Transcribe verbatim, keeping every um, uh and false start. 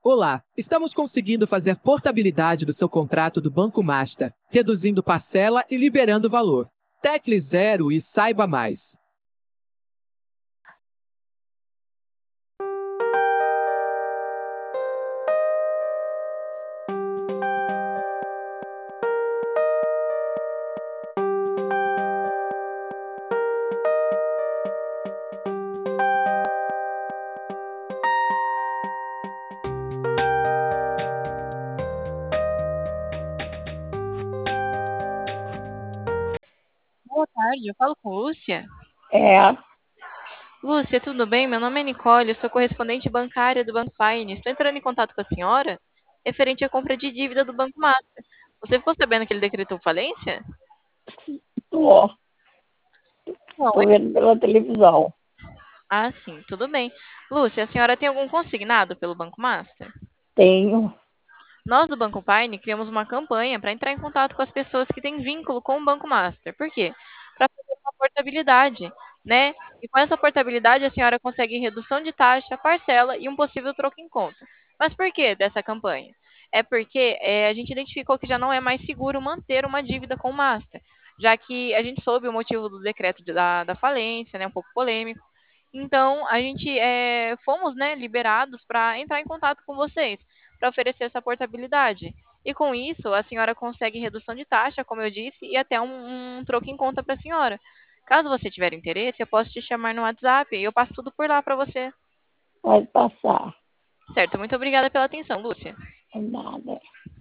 Olá, estamos conseguindo fazer portabilidade do seu contrato do Banco Master, reduzindo parcela e liberando valor. Tecle zero e saiba mais. Boa tarde, eu falo com Lúcia. É, Lúcia, tudo bem? Meu nome é Nicole, eu sou correspondente bancária do Banco Fine. Estou entrando em contato com a senhora referente à compra de dívida do Banco Master. Você ficou sabendo que ele decretou falência? tô, Não, tô é... vendo pela televisão. Ah, sim, tudo bem. Lúcia, a senhora tem algum consignado pelo Banco Master? Tenho, Nós do Banco Pine criamos uma campanha para entrar em contato com as pessoas que têm vínculo com o Banco Master. Por quê? Para fazer uma portabilidade, né? E com essa portabilidade a senhora consegue redução de taxa, parcela e um possível troco em conta. Mas por que dessa campanha? É porque é, a gente identificou que já não é mais seguro manter uma dívida com o Master, já que a gente soube o motivo do decreto de- da, da falência, né? Um pouco polêmico. Então, a gente é, fomos, né, liberados para entrar em contato com vocês, para oferecer essa portabilidade. E com isso, a senhora consegue redução de taxa, como eu disse, e até um, um troco em conta para a senhora. Caso você tiver interesse, eu posso te chamar no WhatsApp e eu passo tudo por lá para você. pode passar. Certo? Muito obrigada pela atenção, Lúcia. Nada.